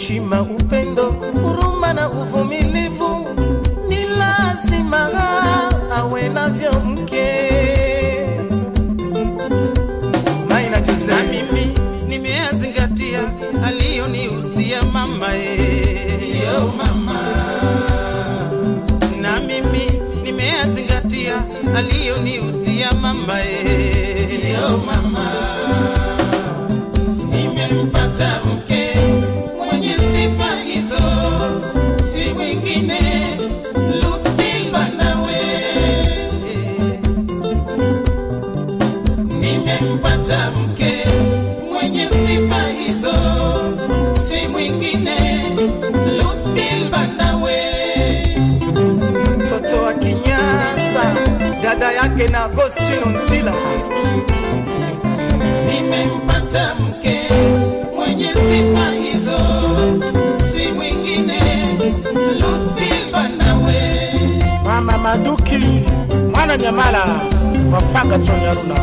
heshima, upendo, huruma na uvumilivu ni lazima awe navyo mke. Maina Jose, na mimi nimeyazingatia aliyonihusia mama yo mama. Na mimi nimeyazingatia aliyonihusia mama yo mama. Nimempata mke mwenye sifa hizo, si mwingine Lucille Banawe. Nimempata mke mwenye sifa hizo, si mwingine Lucille Banawe. mtoto wa Kinyasa, dada yake na Agostino Ntila. Nimempata mke mwenye sifa hizo, si mwingine Lucille Banawe. Mama Maduki mwana Nyamala wa Ferguson Yaruna.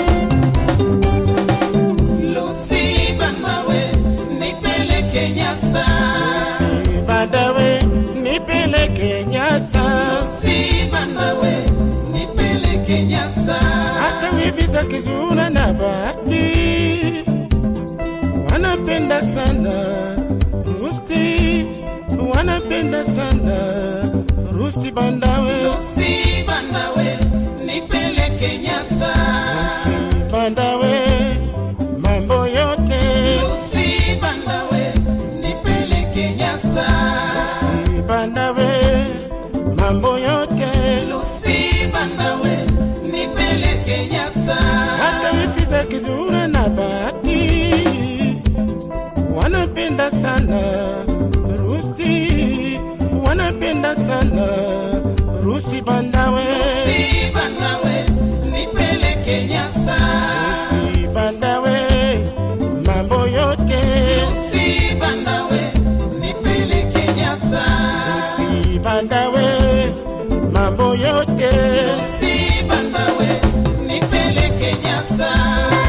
Lucille Banawe nipeleke Nyasa. Lucille Banawe nipeleke Nyasa. Lucille Banawe nipeleke Nyasa. Hata wivi za Kizuna na Bahati wanapenda sana Rusi, wanapenda sana Rusi Banawe. Lucille Banawe nipeleke Nyasa. Rusi Banawe mambo yote. Lucille Banawe nipeleke Nyasa. Rusi Banawe mambo yote. Lucille Banawe nipeleke Nyasa. Hata wifi za Kizuna na Bahati wanapenda sana Rusi, wanapenda sana Rusi Banawe. Lucille Banawe nipeleke Nyasa. Rusi Banawe mambo yote. Lucille Banawe nipeleke Nyasa. Rusi Banawe mambo yote. Lucille Banawe nipeleke Nyasa.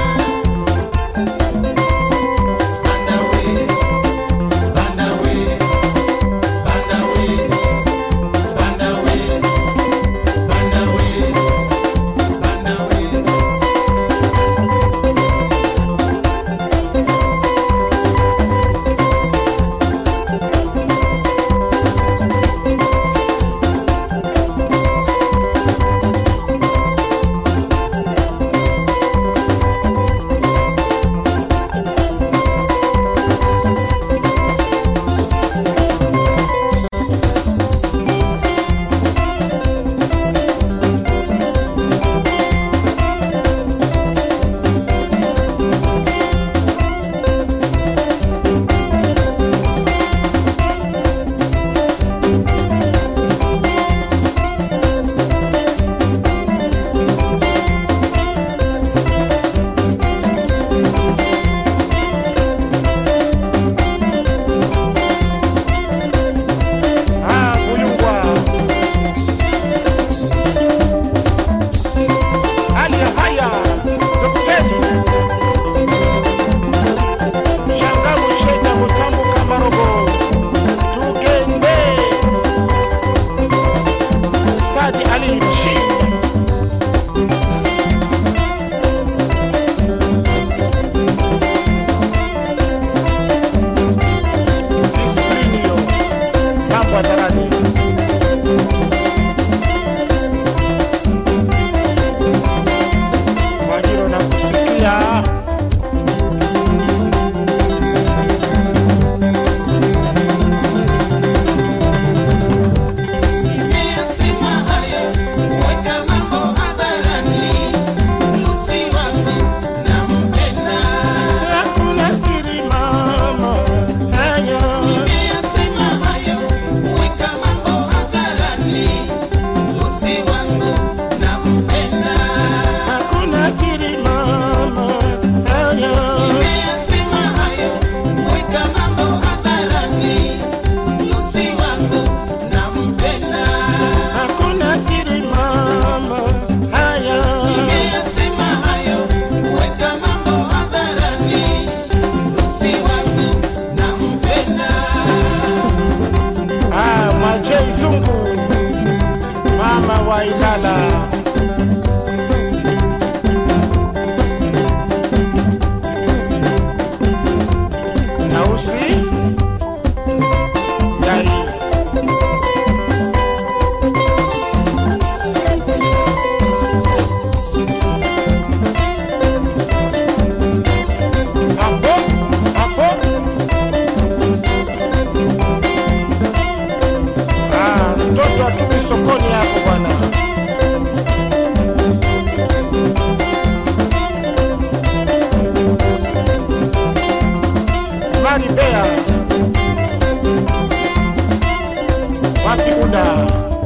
Banawe, Banawe, Banawe, Banawe, Banawe, Banawe. wa Ilala. Nausi Yai. Mtoto atuki sokoni hapo bwana. Mani Bea wapi muda